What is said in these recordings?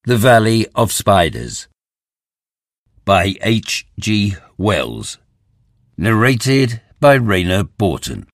The Valley of Spiders by H. G. Wells. Narrated by Rayner Borton.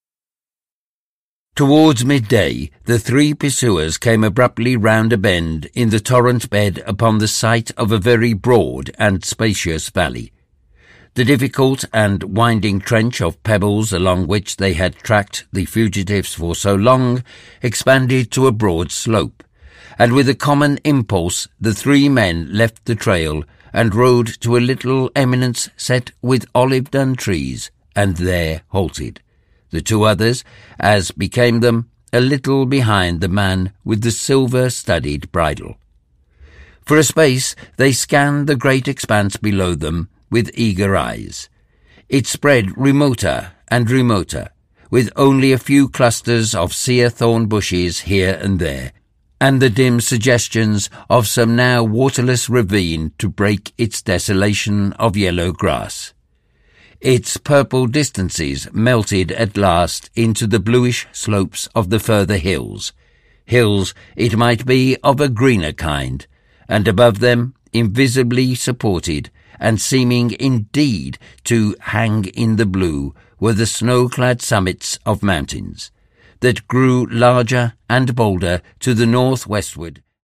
Towards midday, the three pursuers came abruptly round a bend in the torrent bed upon the site of a very broad and spacious valley. The difficult and winding trench of pebbles along which they had tracked the fugitives for so long expanded to a broad slope, and with a common impulse the three men left the trail and rode to a little eminence set with olive-dun trees, and there halted, the two others, as became them, a little behind the man with the silver-studded bridle. For a space they scanned the great expanse below them with eager eyes. It spread remoter and remoter, with only a few clusters of sere thorn bushes here and there, and the dim suggestions of some now waterless ravine to break its desolation of yellow grass. Its purple distances melted at last into the bluish slopes of the further hills, it might be, of a greener kind, and above them, invisibly supported, and seeming indeed to hang in the blue, were the snow-clad summits of mountains, that grew larger and bolder to the north-westward,